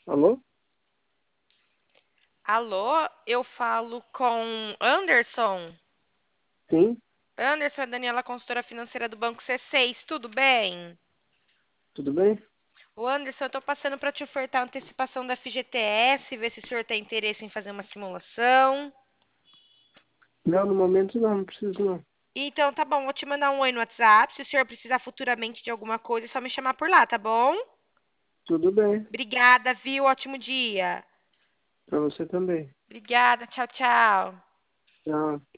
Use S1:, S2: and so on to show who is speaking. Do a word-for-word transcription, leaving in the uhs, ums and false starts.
S1: Alô?
S2: Alô, eu falo com Anderson.
S1: Sim,
S2: Anderson, é Daniela, consultora financeira do Banco C seis, tudo bem?
S1: tudo bem?
S2: O Anderson, eu estou passando para te ofertar a antecipação da F G T S, ver se o senhor tem interesse em fazer uma simulação.
S1: Não, no momento não, não preciso não.
S2: Então, tá bom, vou te mandar um oi no WhatsApp. Se o senhor precisar futuramente de alguma coisa, é só me chamar por lá, tá bom?
S1: Tudo bem,
S2: Obrigada, viu? Ótimo dia.
S1: pra você também.
S2: Obrigada, tchau, tchau.
S1: Tchau.